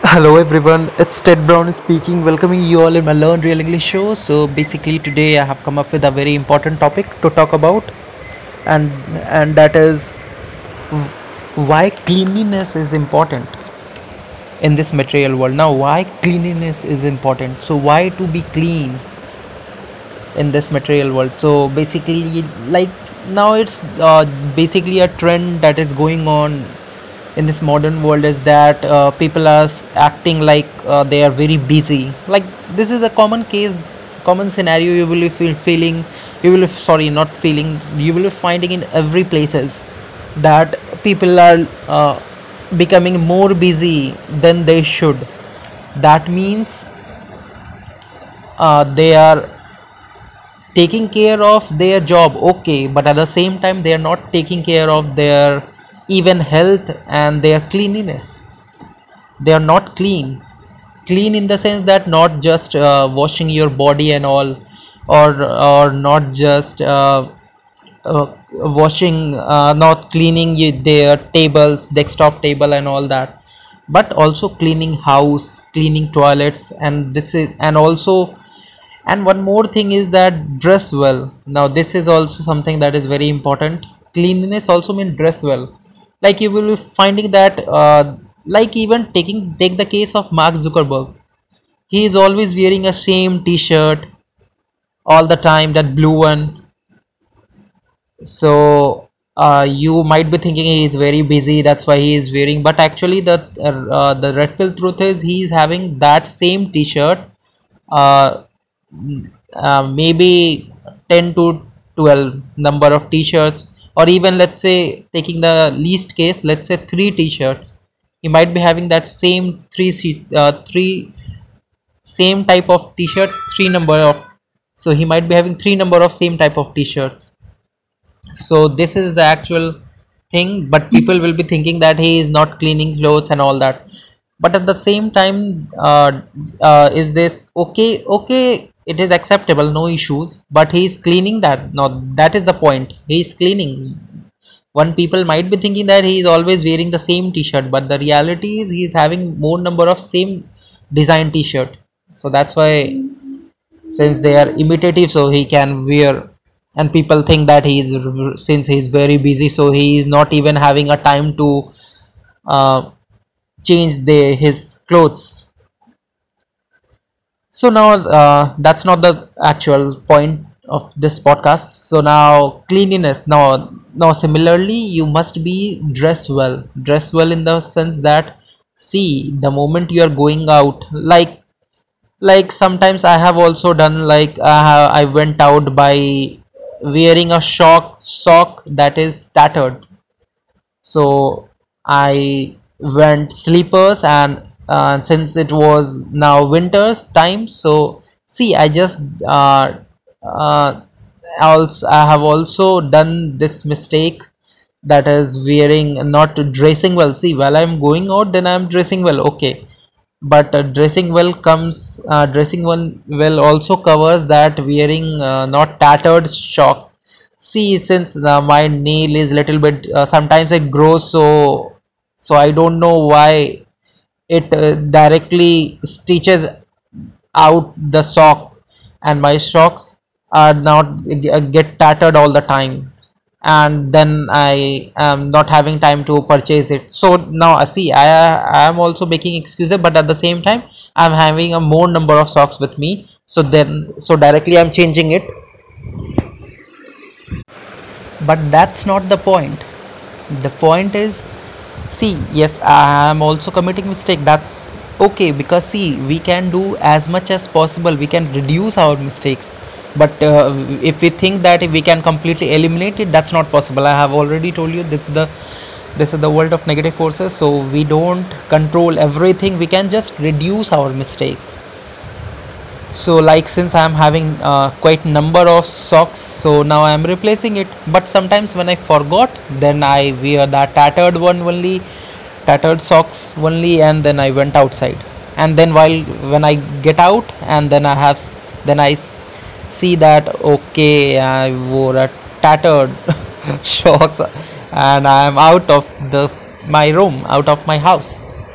Hello everyone, it's Ted Brown speaking, welcoming you all in my Learn Real English show. So basically today I have come up with a very important topic to talk about, and that is why cleanliness is important in this material world. Now, why cleanliness is important? So why to be clean in this material world? So basically, like now it's basically a trend that is going on in this modern world is that people are acting like they are very busy. Like this is a common case, common scenario you will be feeling, you will sorry not feeling, you will be finding in every places that people are becoming more busy than they should. That means they are taking care of their job, okay, but at the same time they are not taking care of their even health and their cleanliness. They are not clean in the sense that not just washing your body and all, or not just washing, not cleaning their tables, desktop table and all that, but also cleaning house, cleaning toilets, and this is, and also, and one more thing is that dress well. Now this is also something that is very important. Cleanliness also means dress well. Like you will be finding that like even take the case of Mark Zuckerberg. He is always wearing a same t-shirt all the time, that blue one. So you might be thinking he is very busy, that's why he is wearing, but actually the red pill truth is he is having that same t-shirt, uh, maybe 10 to 12 number of t-shirts, or even let's say taking the least case, let's say 3 t-shirts. He might be having that same three same type of t-shirt, three number of, so he might be having three number of same type of t-shirts. So this is the actual thing, but people will be thinking that he is not cleaning clothes and all that. But at the same time, is this okay? Okay, it is acceptable, no issues, but he is cleaning that. No, that is the point, he is cleaning. One people might be thinking that he is always wearing the same t-shirt, but the reality is he is having more number of same design t-shirt. So that's why, since they are imitative, so he can wear, and people think that he is, since he is very busy, so he is not even having a time to uh, change his clothes. So now that's not the actual point of this podcast. So now cleanliness, now similarly you must be dress well in the sense that, see, the moment you are going out, like sometimes I have also done, like I went out by wearing a sock that is tattered. So I went sleepers, and since it was now winter's time, so see, I just uh, also I have also done this mistake, that is wearing, not dressing well. See, while I'm going out, then I'm dressing well, okay, but dressing well also covers that wearing not tattered socks. See, since my nail is little bit, sometimes it grows, so I don't know why it directly stitches out the sock, and my socks are not get tattered all the time, and then I am not having time to purchase it. So now see, I am also making excuses, but at the same time I'm having a more number of socks with me, so then so directly I'm changing it. But that's not the point. The point is, see, yes, I am also committing mistake, that's okay, because see, we can do as much as possible, we can reduce our mistakes, but if we think that we can completely eliminate it, that's not possible. I have already told you, this is the world of negative forces, so we don't control everything, we can just reduce our mistakes. So like, since I am having quite number of socks, so now I am replacing it, but sometimes when I forgot, then I wear that tattered socks only, and then I went outside, and then when I get out, and then then see that, okay, I wore a tattered socks, and I am out of the my room, out of my house.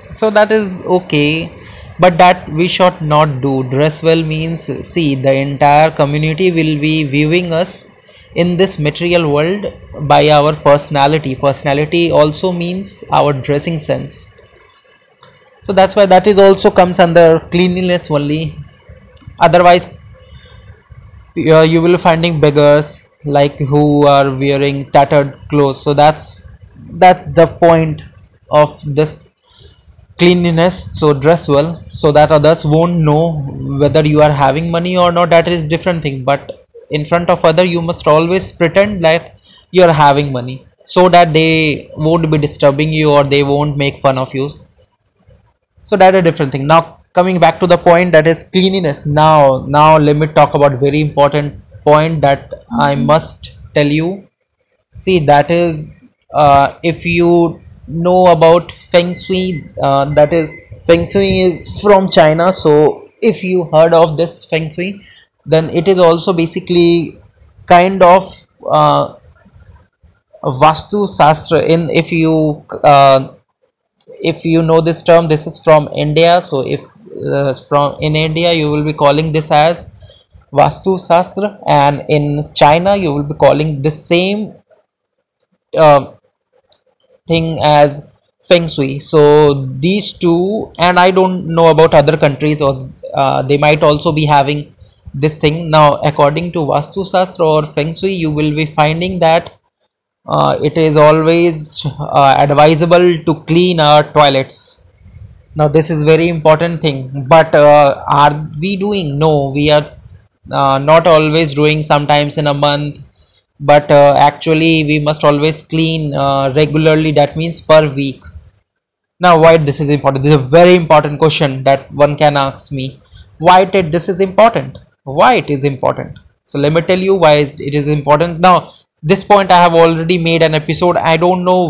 So that is okay, but that we should not do. Dress well means, see, the entire community will be viewing us in this material world by our personality. Personality also means our dressing sense. So that's why that is also comes under cleanliness only. Otherwise, you will finding beggars like who are wearing tattered clothes. So that's the point of this cleanliness. So dress well so that others won't know whether you are having money or not. That is different thing, but in front of other you must always pretend that you are having money so that they won't be disturbing you or they won't make fun of you. So that is a different thing. Now coming back to the point, that is cleanliness. Now let me talk about very important point that I must tell you. See, that is, if you know about Feng Shui, that is, Feng Shui is from China. So, if you heard of this Feng Shui, then it is also basically kind of Vastu Shastra. If you know this term, this is from India. So, if from in India, you will be calling this as Vastu Shastra, and in China, you will be calling the same uh, thing as feng shui. So these two, and I don't know about other countries, or they might also be having this thing. Now according to vastu shastra or feng shui, you will be finding that it is always advisable to clean our toilets. Now this is very important thing, but are we doing? No, we are not always doing, sometimes in a month, but actually we must always clean regularly, that means per week. Now why this is important? This is a very important question that one can ask me. Why this is important? Why it is important? So let me tell you why it is important. Now this point I have already made an episode. I don't know,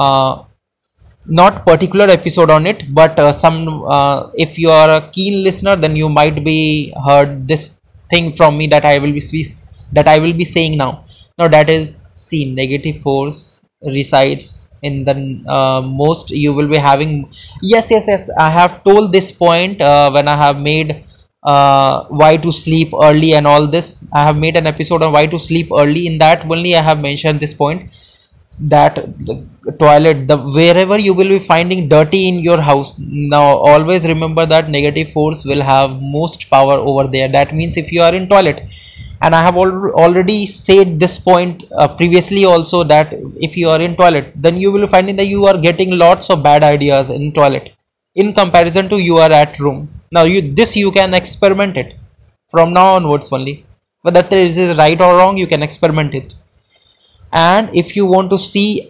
not particular episode on it, but some if you are a keen listener, then you might be heard this thing from me that I will be saying now. Now that is, see, negative force resides in the most you will be having. Yes, I have told this point when I have made why to sleep early and all this. I have made an episode on why to sleep early. In that only I have mentioned this point, that the toilet, the wherever you will be finding dirty in your house, now always remember that negative force will have most power over there. That means if you are in toilet, and I have already said this point previously also, that if you are in toilet, then you will be finding that you are getting lots of bad ideas in toilet in comparison to you are at room. Now you can experiment it from now onwards only, whether this is right or wrong, you can experiment it. And if you want to see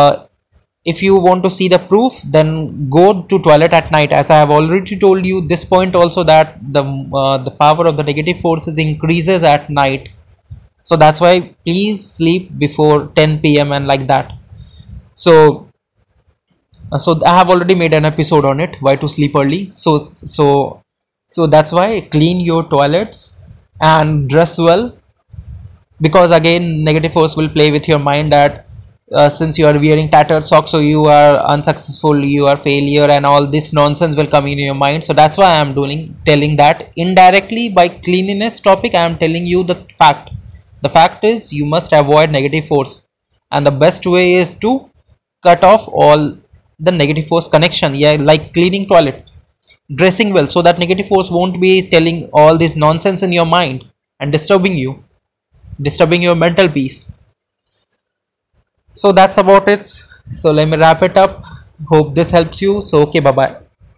the proof, then go to toilet at night. As I have already told you this point also, that the power of the negative forces increases at night. So that's why please sleep before 10 p.m. and like that. So so I have already made an episode on it, why to sleep early. So that's why clean your toilets and dress well, because again negative force will play with your mind that since you are wearing tattered socks, so you are unsuccessful, you are failure, and all this nonsense will come in your mind. So that's why I am doing telling that indirectly by cleanliness topic. I am telling you the fact. The fact is you must avoid negative force, and the best way is to cut off all the negative force connection, yeah, like cleaning toilets, dressing well, so that negative force won't be telling all this nonsense in your mind and disturbing your mental peace. So that's about it. So let me wrap it up. Hope this helps you. So okay, bye bye.